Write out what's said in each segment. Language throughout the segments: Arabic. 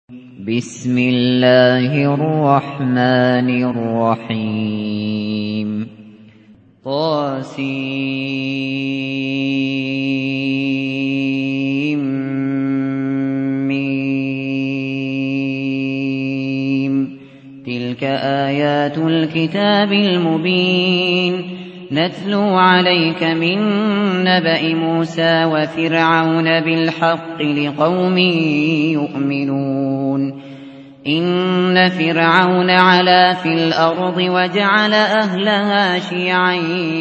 بسم الله الرحمن الرحيم طاسيم تلك آيات الكتاب المبين نتلو عليك من نبأ موسى وفرعون بالحق لقوم يؤمنون إن فرعون علا في الأرض وجعل أهلها شيعا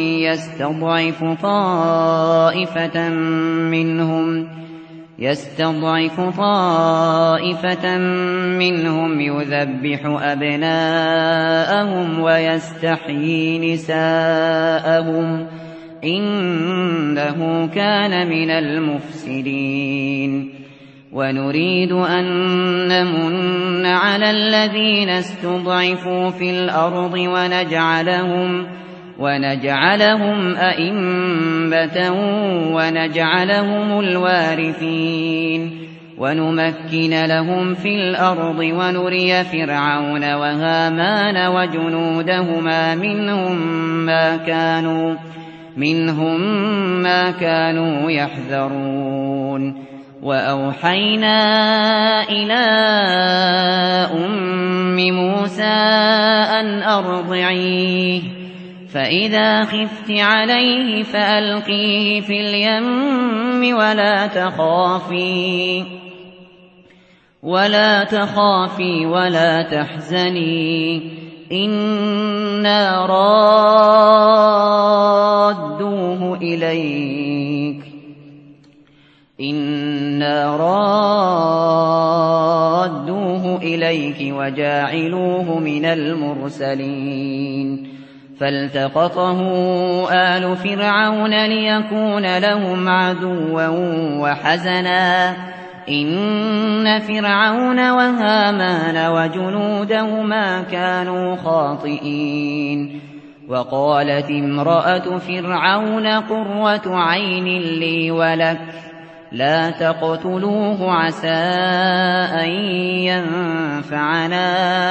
يستضعف طائفة منهم يذبح أبناءهم ويستحيي نساءهم إنه كان من المفسدين ونريد أن نمن على الذين استضعفوا في الأرض ونجعلهم أئمة ونجعلهم الوارثين ونمكن لهم في الأرض ونري فرعون وهامان وجنودهما منهم ما كانوا يحذرون وأوحينا إلى أم موسى أن أرضعيه فإذا خفت عليه فألقيه في اليم ولا تخافي ولا تحزني إنا رادوه إليك وجاعلوه من المرسلين فالتقطه آل فرعون ليكون لهم عدوا وحزنا إن فرعون وهامان وجنودهما كانوا خاطئين وقالت امرأة فرعون قرة عين لي ولك لا تقتلوه عسى أن ينفعنا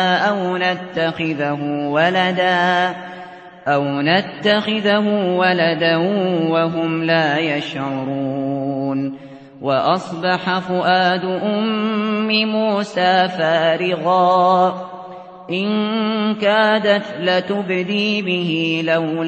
أو نتخذه ولدا وهم لا يشعرون وأصبح فؤاد أم موسى فارغا إن كادت لتبدي به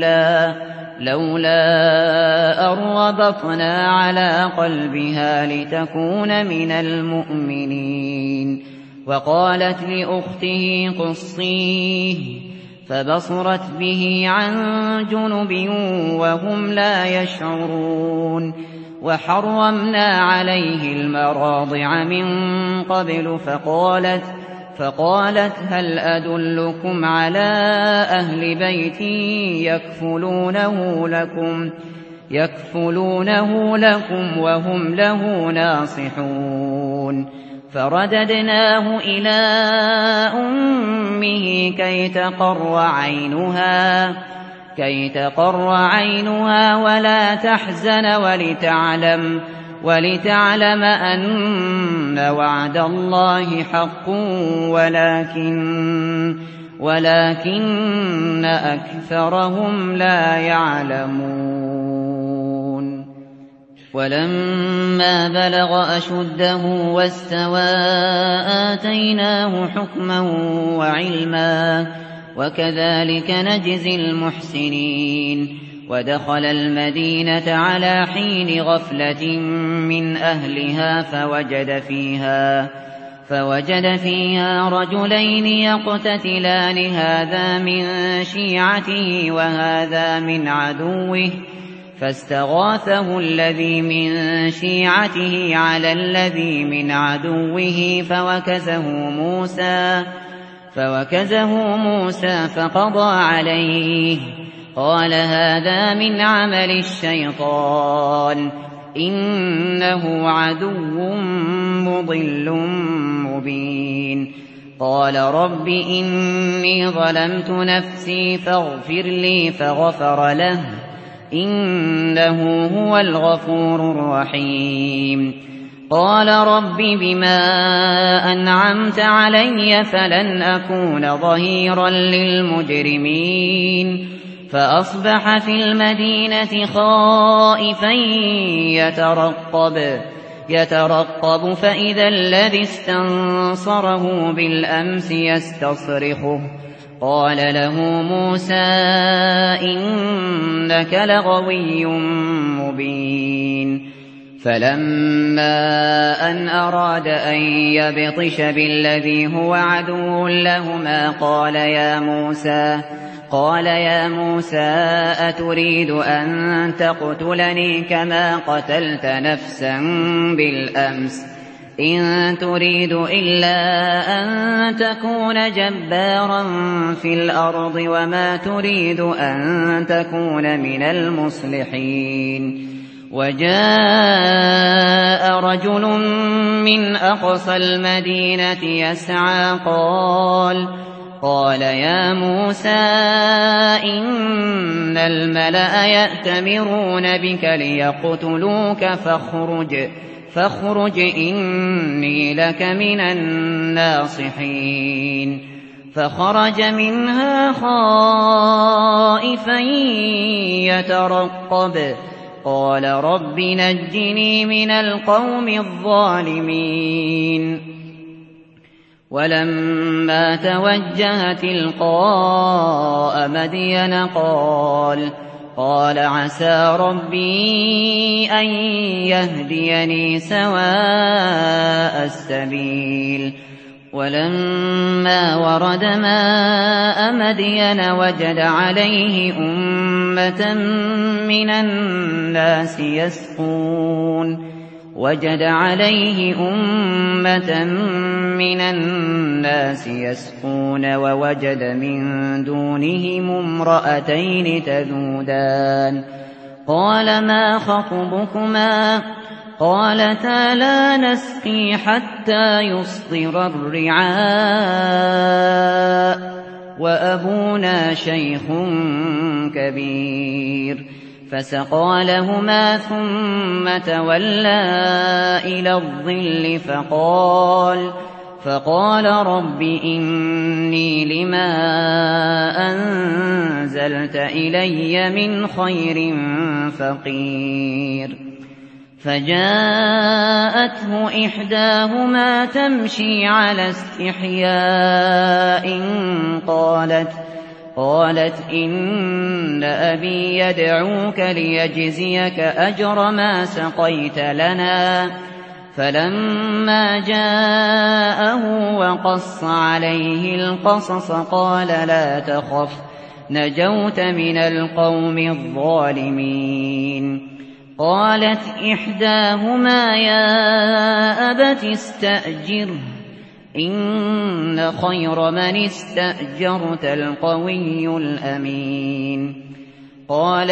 لولا أربطنا على قلبها لتكون من المؤمنين وقالت لأخته قصيه فبصرت به عن جنب وهم لا يشعرون وحرمنا عليه المراضع من قبل فقالت هل أدلكم على أهل بيت يكفلونه لكم وهم له ناصحون فرددناه إلى أمه كي تقر عينها ولا تحزن ولتعلم أن وعد الله حق ولكن أكثرهم لا يعلمون ولما بلغ أشده واستوى آتيناه حكما وعلما وكذلك نجزي المحسنين ودخل المدينة على حين غفلة من أهلها فوجد فيها رجلين يقتتلان هذا من شيعته وهذا من عدوه فاستغاثه الذي من شيعته على الذي من عدوه فوكزه موسى فقضى عليه قال هذا من عمل الشيطان إنه عدو مضل مبين قال رب إني ظلمت نفسي فاغفر لي فغفر له إنه هو الغفور الرحيم قال رب بما أنعمت علي فلن أكون ظهيرا للمجرمين فأصبح في المدينة خائفا يترقب فإذا الذي استنصره بالأمس يستصرخه قال له موسى إنك لغوي مبين فلما أن أراد أن يبطش بالذي هو عدو لهما قال يا موسى أتريد أن تقتلني كما قتلت نفسا بالأمس إن تريد إلا أن تكون جبارا في الأرض وما تريد أن تكون من المصلحين وجاء رجل من أقصى المدينة يسعى قال يا موسى إن الملأ يأتمرون بك ليقتلوك فاخرج إني لك من الناصحين فخرج منها خائفا يترقب قال رب نجني من القوم الظالمين ولما توجه تلقاء مدين قال عسى ربي أن يهديني سواء السبيل ولما ورد ماء مدين وجد عليه أمة من الناس يسقون ووجد من دونهم امرأتين تذودان قال ما خطبكما قالتا لا نسقي حتى يصدر الرعاء وأبونا شيخ كبير فسقى لهما ثم تولى إلى الظل فقال رب إني لما أنزلت إلي من خير فقير فجاءته إحداهما تمشي على استحياء قالت إن أبي يدعوك ليجزيك أجر ما سقيت لنا فلما جاءه وقص عليه القصص قال لا تخف نجوت من القوم الظالمين قالت إحداهما يا أبت استأجره إن خير من استأجرت القوي الأمين قال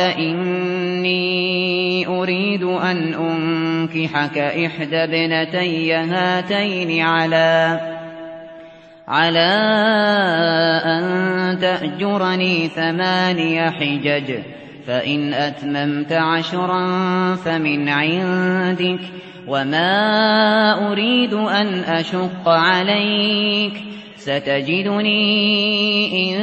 إني أريد أن أنكحك إحدى ابنتي هاتين على أن تأجرني 8 حجج فإن أتممت 10 فمن عندك وما أريد أن أشق عليك ستجدني إن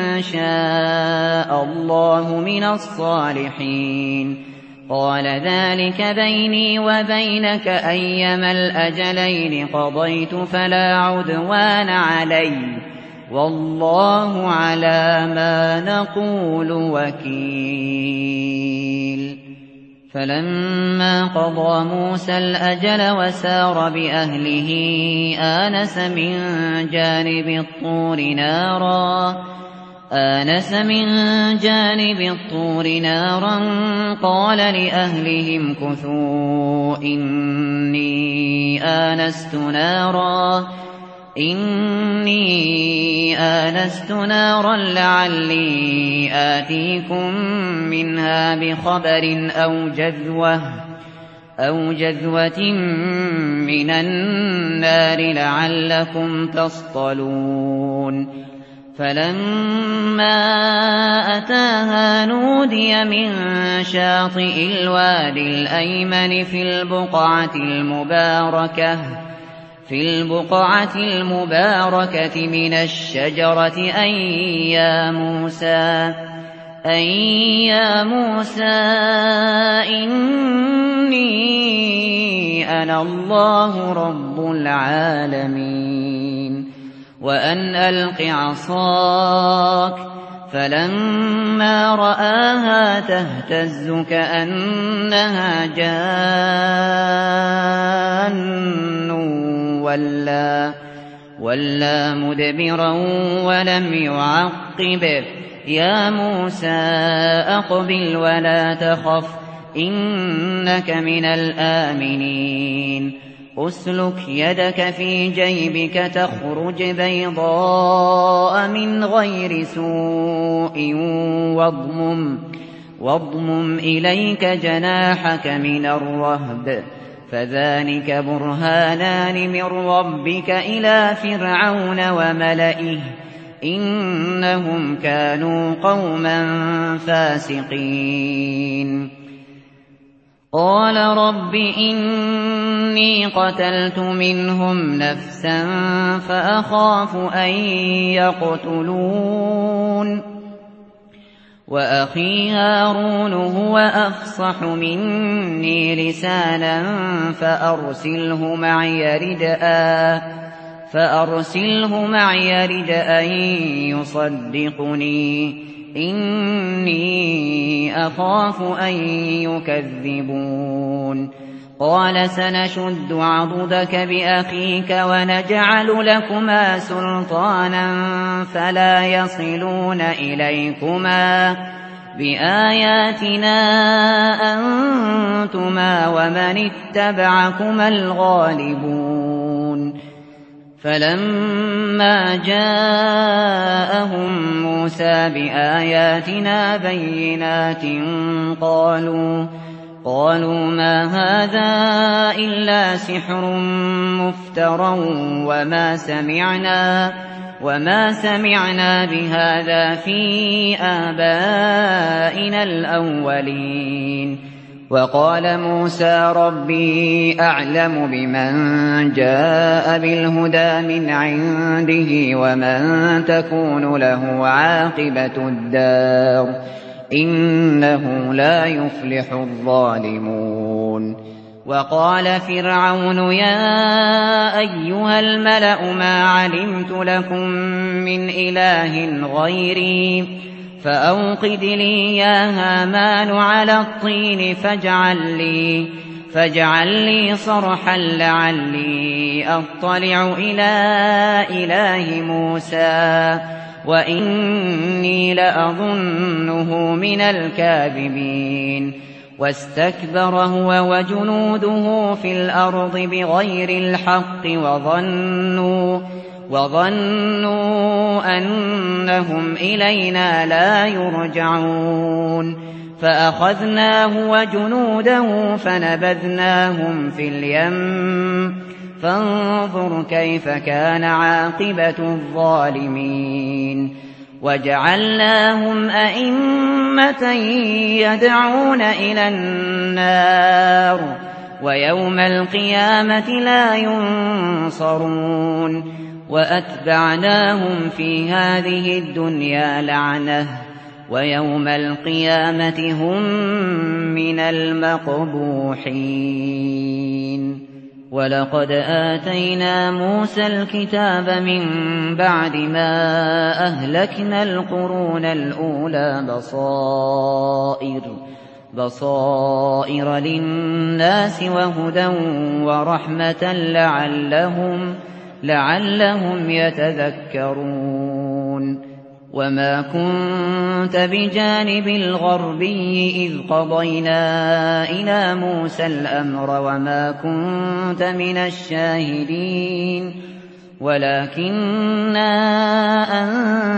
شاء الله من الصالحين قال ذلك بيني وبينك أيما الأجلين قضيت فلا عدوان علي والله على ما نقول وكيل فلما قضى موسى الأجل وسار بأهله آنس من جانب الطور نارا قال لأهلهم كثوا إني آنست نارا لعلي آتيكم منها بخبر أو جذوة من النار لعلكم تصطلون فلما أتاها نودي من شاطئ الوادي الأيمن في البقعة المباركة من الشجرة أن يا موسى إني أنا الله رب العالمين وأن ألق عصاك فلما رآها تهتز كأنها جان ولا مدبرا ولم يعقب يا موسى أقبل ولا تخف إنك من الآمنين أسلك يدك في جيبك تخرج بيضاء من غير سوء واضمم إليك جناحك من الرهب فذلك برهانان من ربك إلى فرعون وملئه إنهم كانوا قوما فاسقين قال رب إني قتلت منهم نفسا فأخاف أن يقتلون وأخي هارون هو أفصح مني لسانا فأرسله معي رجاء يصدقني إني أخاف أن يكذبون قال سنشد عضدك بأخيك ونجعل لكما سلطانا فلا يصلون إليكما بآياتنا أنتما ومن اتبعكما الغالبون فلما جاءهم موسى بآياتنا بينات قالوا ما هذا إلا سحر مفترى وما سمعنا بهذا في آبائنا الأولين وقال موسى ربي أعلم بمن جاء بالهدى من عنده ومن تكون له عاقبة الدار إنه لا يفلح الظالمون وقال فرعون يا أيها الملأ ما علمت لكم من إله غيري فأوقد لي يا هامان على الطين فاجعل لي صرحا لعلي أطلع إلى إله موسى وإني لأظنه من الكاذبين واستكبر هو وجنوده في الأرض بغير الحق وظنوا أنهم إلينا لا يرجعون فأخذناه وجنوده فنبذناهم في اليم فانظر كيف كان عاقبة الظالمين وجعلناهم أئمة يدعون إلى النار ويوم القيامة لا ينصرون وأتبعناهم في هذه الدنيا لعنة ويوم القيامة هم من المقبوحين ولقد آتينا موسى الكتاب من بعد ما أهلكنا القرون الأولى بصائر للناس وهدى ورحمة لعلهم يتذكرون وما كنت بجانب الغربي إذ قضينا إلى موسى الأمر وما كنت من الشاهدين ولكننا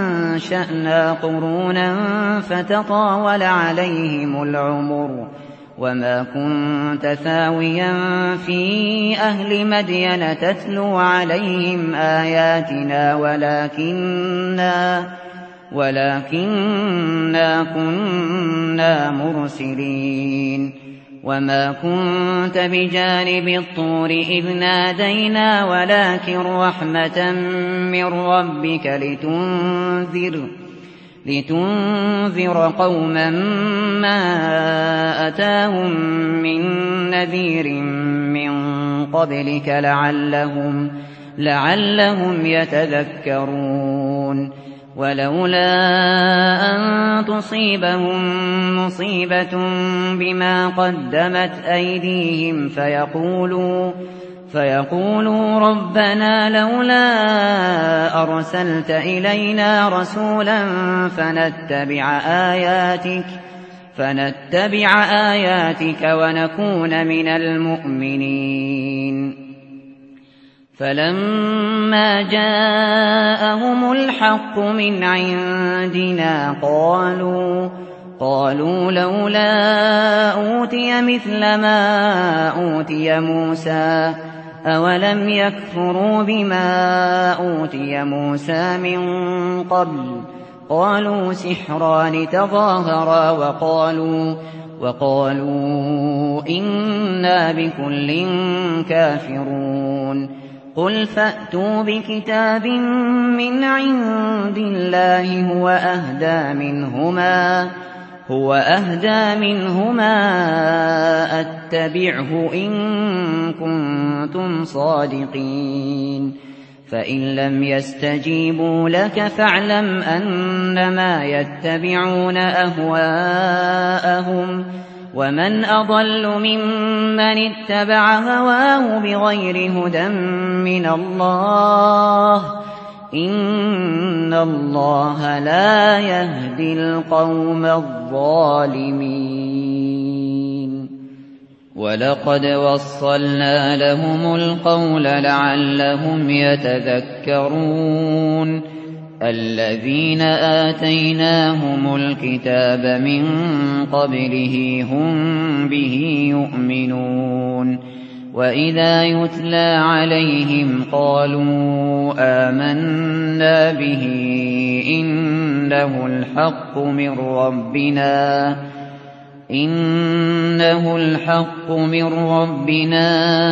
أنشأنا قرونا فتطاول عليهم العمر وما كنت ثاويا في أهل مدين تتلو عليهم آياتنا ولكننا كنا مرسلين. وما كنت بجانب الطور إذ نادينا ولكن رحمة من ربك لتنذر قوما ما أتاهم من نذير من قبلك لعلهم يتذكرون. ولولا أن تصيبهم مصيبة بما قدمت أيديهم فيقولوا ربنا لولا أرسلت إلينا رسولا فنتبع آياتك ونكون من المؤمنين. فلما جاءهم الحق من عندنا قالوا لولا أوتي مثل ما أوتي موسى أولم يكفروا بما أوتي موسى من قبل. قالوا سحران تظاهرا وقالوا إنا بكل كافرون. قل فأتوا بكتاب من عند الله هو أهدى منهما أتبعه إن كنتم صادقين. فإن لم يستجيبوا لك فاعلم أنما يتبعون أهواءهم ومن أضل ممن اتبع هواه بغير هدى من الله إن الله لا يهدي القوم الظالمين. ولقد وصلنا لهم القول لعلهم يتذكرون. الذين آتيناهم الكتاب من قبله هم به يؤمنون. وإذا يتلى عليهم قالوا آمنا به إنه الحق من ربنا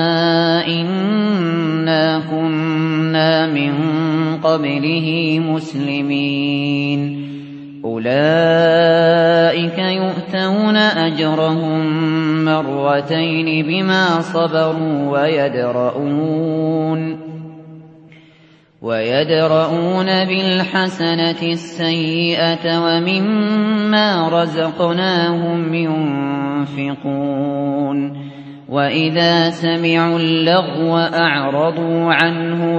إنا كنا من قبله مسلمين. أولئك يؤتون أجرهم مرتين بما صبروا ويدرؤون بالحسنة السيئة ومما رزقناهم ينفقون. وإذا سمعوا اللغو أعرضوا عنه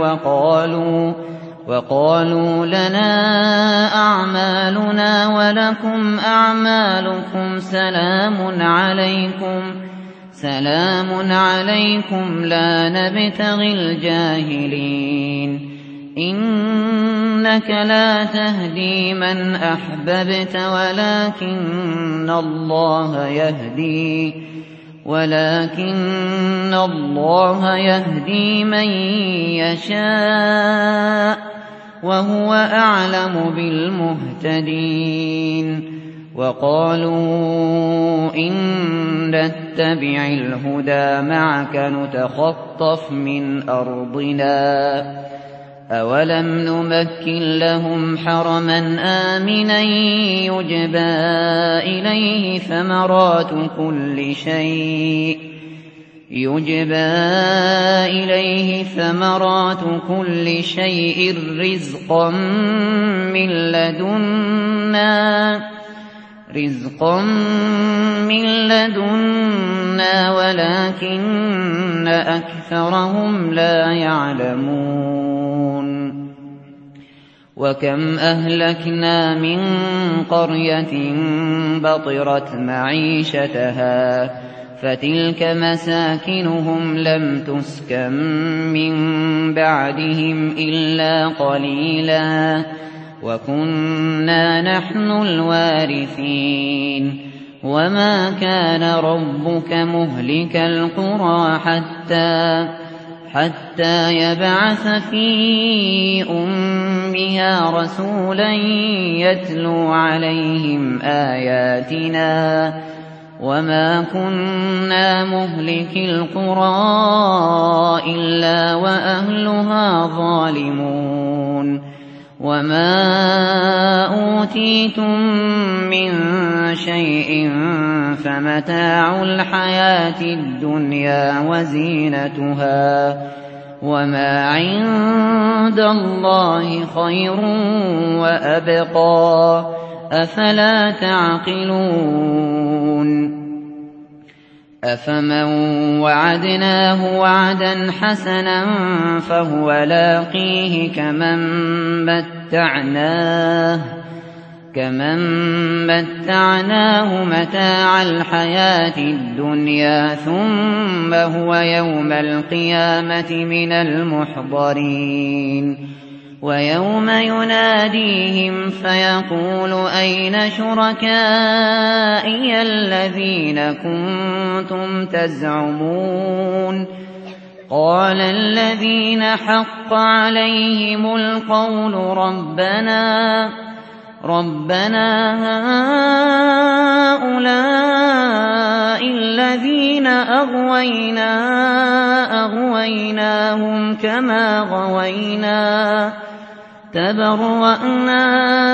وقالوا لنا أعمالنا ولكم أعمالكم سلام عليكم لا نبتغي الجاهلين. إنك لا تهدي من أحببت ولكن الله يهدي من يشاء وهو أعلم بالمهتدين. وقالوا إن نتبع الهدى معك نتخطف من أرضنا أولم نمكن لهم حرما آمنا يجبى إليه ثمرات كل شيء رزقا من لدنا ولكن أكثرهم لا يعلمون. وكم أهلكنا من قرية بطرت معيشتها فتلك مساكنهم لم تسكن من بعدهم إلا قليلا وكنا نحن الوارثين. وما كان ربك مهلك القرى حتى يبعث في أمها رسولا يتلو عليهم آياتنا وما كنا مهلك القرى إلا وأهلها ظالمون وما أوتيتم من شيء فمتاع الحياة الدنيا وزينتها وما عند الله خير وأبقى أفلا تعقلون أفمن وعدناه وعدا حسنا فهو لاقيه كمن متعناه متاع الحياة الدنيا ثم هو يوم القيامة من المحضرين ويوم يناديهم فيقول أين شركائي الذين كنتم تزعمون قال الذين حق عليهم القول ربنا هؤلاء الذين أغويناهم كما غوينا تبرأنا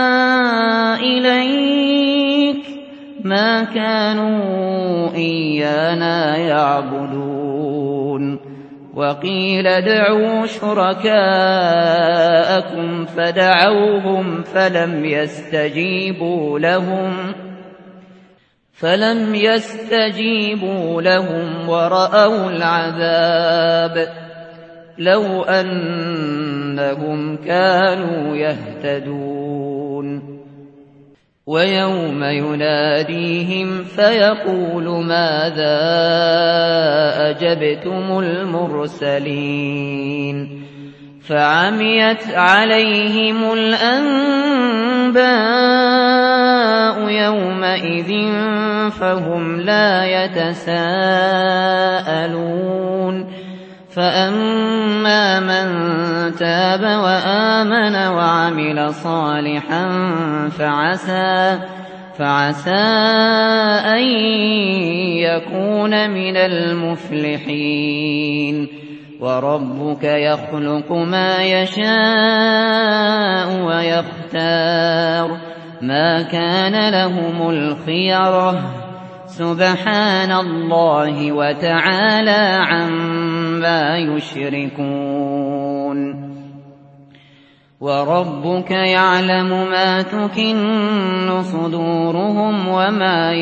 إليك ما كانوا إيانا يعبدون وقيل ادعوا شركاءكم فدعوهم فلم يستجيبوا لهم ورأوا العذاب لو أنهم كانوا يهتدون ويوم يناديهم فيقول ماذا أجبتم المرسلين فعميت عليهم الأنباء يومئذ فهم لا يتساءلون فأما من تاب وآمن وعمل صالحا فعسى أن يكون من المفلحين وربك يخلق ما يشاء ويختار ما كان لهم الخيرة سبحان الله وتعالى عما يشركون وربك يعلم ما تكن صدورهم وما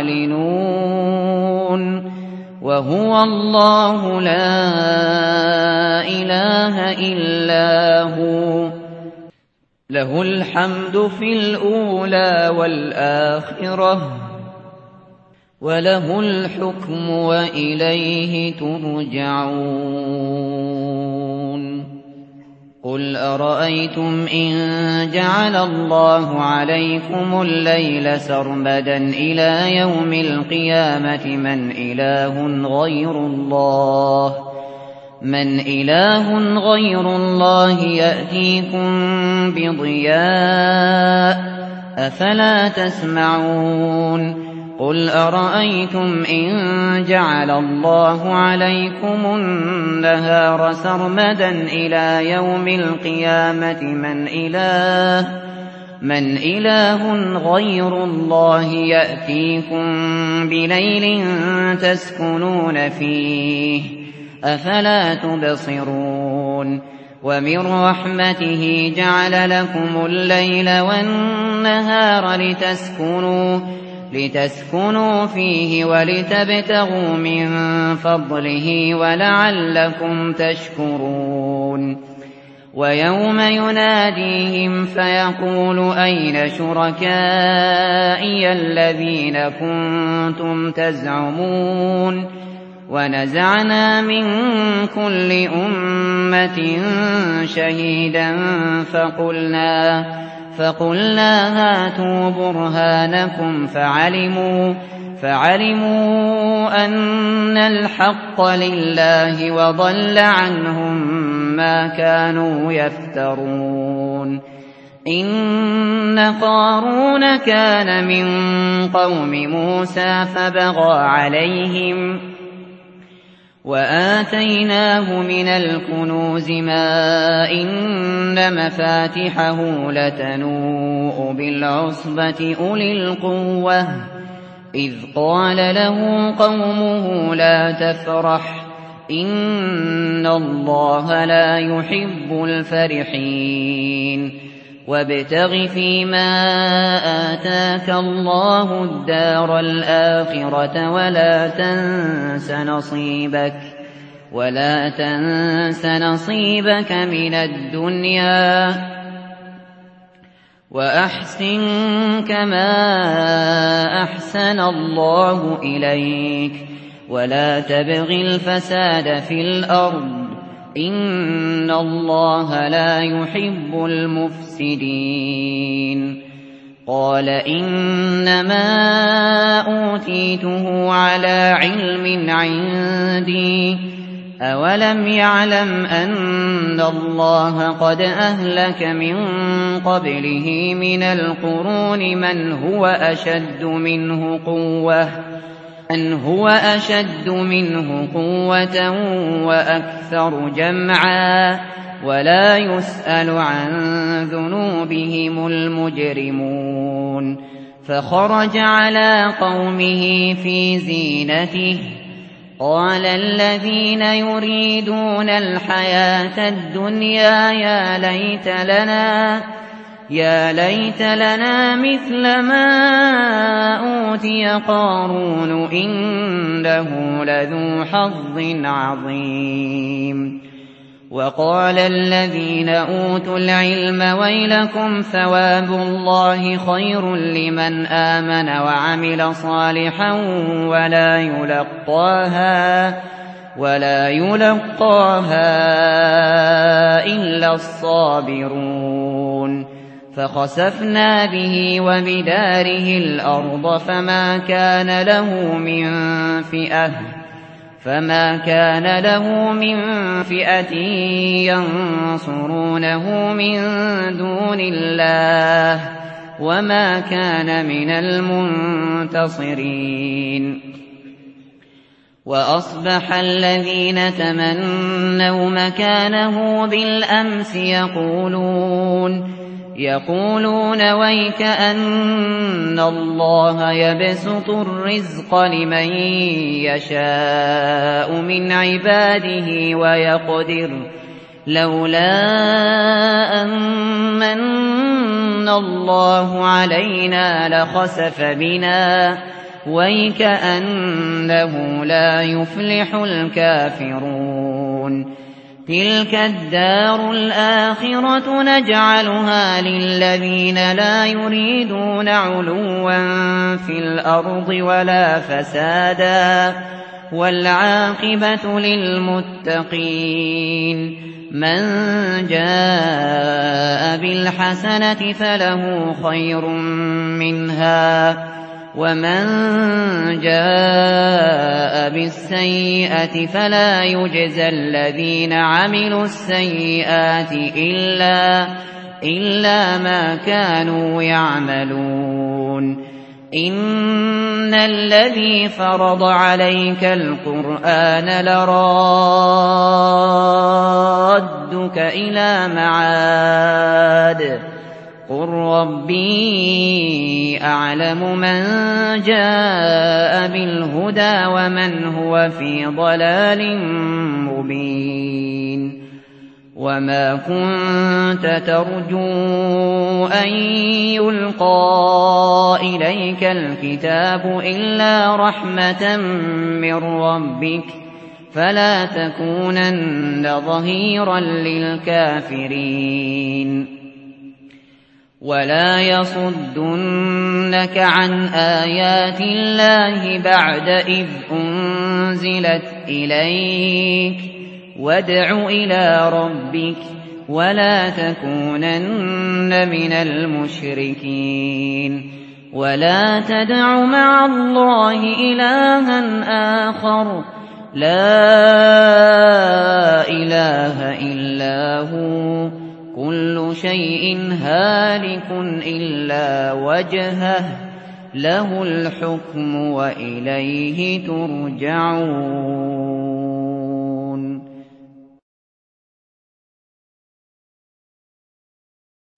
يعلنون وهو الله لا إله إلا هو له الحمد في الأولى والآخرة وله الحكم وإليه ترجعون قل أرأيتم إن جعل الله عليكم الليل سرمدا إلى يوم القيامة من إله غير الله يأتيكم بضياء أفلا تسمعون قل أرأيتم إن جعل الله عليكم النهار سرمدا إلى يوم القيامة من إله غير الله يأتيكم بليل تسكنون فيه أفلا تبصرون ومن رحمته جعل لكم الليل والنهار لتسكنوا فيه ولتبتغوا من فضله ولعلكم تشكرون ويوم يناديهم فيقول أين شركائي الذين كنتم تزعمون ونزعنا من كل أمة شهيدا فقلنا هاتوا برهانكم فعلموا أن الحق لله وضل عنهم ما كانوا يفترون إن قارون كان من قوم موسى فبغى عليهم وآتيناه من الكنوز ما إن مفاتحه لتنوء بالعصبة أولي القوة إذ قال له قومه لا تفرح إن الله لا يحب الفرحين وابتغ فيما آتاك الله الدار الآخرة ولا تنس نصيبك من الدنيا وأحسن كما أحسن الله إليك ولا تبغ الفساد في الأرض إن الله لا يحب المفسدين قال إنما أوتيته على علم عندي أولم يعلم أن الله قد أهلك من قبله من القرون من هو أشد منه قوة وأكثر جمعا ولا يسأل عن ذنوبهم المجرمون فخرج على قومه في زينته قال الذين يريدون الحياة الدنيا يا ليت لنا مثل ما أوتي قارون إنه لذو حظ عظيم وقال الذين أوتوا العلم ويلكم ثواب الله خير لمن آمن وعمل صالحا ولا يلقاها إلا الصابرون فخسفنا به وبداره الأرض فما كان له من فئة ينصرونه من دون الله وما كان من المنتصرين وأصبح الذين تمنوا مكانه بالأمس يقولون ويك أن الله يبسط الرزق لمن يشاء من عباده ويقدر لولا أمن الله علينا لخسف بنا ويك أنه لا يفلح الكافرون تلك الدار الآخرة نجعلها للذين لا يريدون علوا في الأرض ولا فسادا والعاقبة للمتقين من جاء بالحسنة فله خير منها ومن جاء بالسيئة فلا يجزى الذين عملوا السيئات إلا ما كانوا يعملون إن الذي فرض عليك القرآن لرادك إلى معاد قل ربي أعلم من جاء بالهدى ومن هو في ضلال مبين وما كنت ترجو أن يلقى إليك الكتاب إلا رحمة من ربك فلا تكونن ظهيرا للكافرين ولا يصدنك عن آيات الله بعد إذ أنزلت إليك وادع إلى ربك ولا تكونن من المشركين ولا تدع مع الله إلها آخر لا إله إلا هو كل شيء هالك إلا وجهه له الحكم وإليه ترجعون.